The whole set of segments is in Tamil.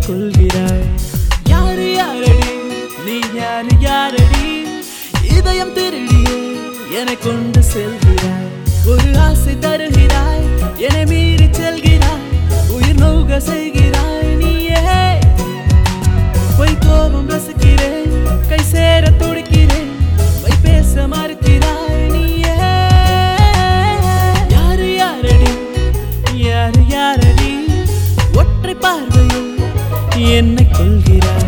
கொள்கிறாய். யாரு யாரடி நீ, யாரு யாரடி? இதயம் திருடியே என்னை கொண்டு செல்கிறாய். ஒரு ஆசை தருகிறாய், என்னை மீறி செல்கிறாய். உயிர் நோக செய்கிறாய் நீயே. பொய் கோபம் ரசிக்கிறேன், கை சேர துடிக்கிறேன், மை பேச மறுக்கிறாய் நீயே. யாரு யாரடி, யாரு யாரடி? ஒற்றை பார்வையில் என்னை கொள்கிறாய்.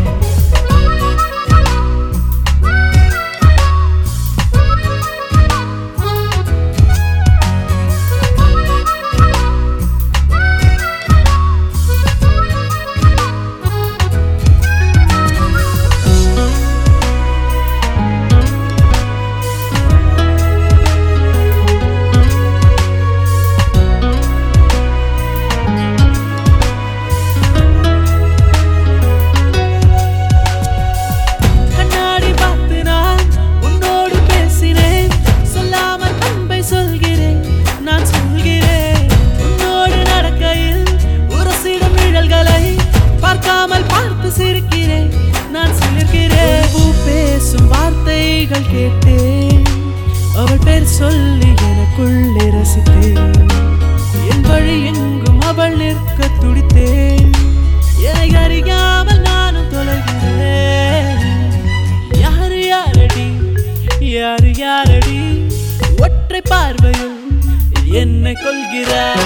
கேட்டேன், அவள் பேர் சொல்லி எனக்குள்ளே ரசித்தேன். என் வழி எங்கும் அவள் நிற்க துடித்தேன். என்னை அறியாமல் நானும் தொலைகிறேன். யாரு யாரடி, யாரு யாரடி? ஒற்றை பார்வையில் என்னை கொள்கிறாய்.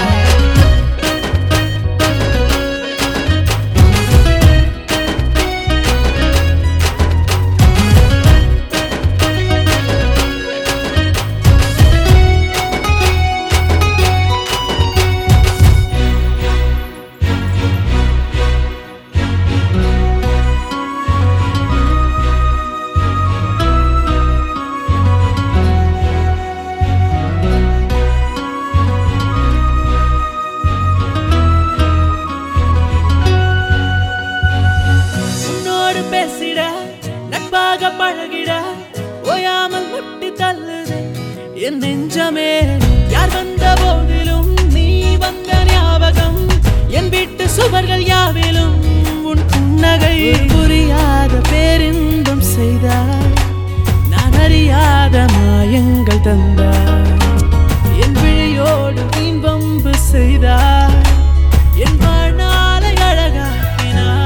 பேசிட நட்பாக பழகிட ஓயாமல் முட்டி தள்ளுது என் நெஞ்சமே. யார் வந்த போதிலும் நீ வந்த ஞாபகம். என் வீட்டு சுவர்கள் யாவிலும் உன் புன்னகை. புரியாத பேரின்பம் செய்தாய், நான் அறியாத மாயங்கள் தந்தாய். என் விழியோடு வீண் வம்பு செய்தாய், என் வாழ்நாளை அழகாக்கினாய்.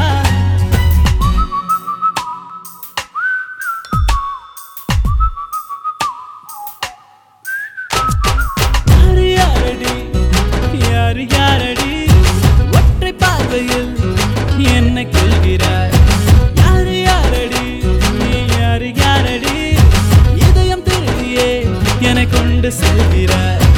யாரு யாரடி? ஒற்றை பார்வையில் என்னை கொள்கிறாய். யாரு யாரடி, யாரு யாரடி? இதயம் திருடியே என்னை கொண்டு செல்கிறாய்.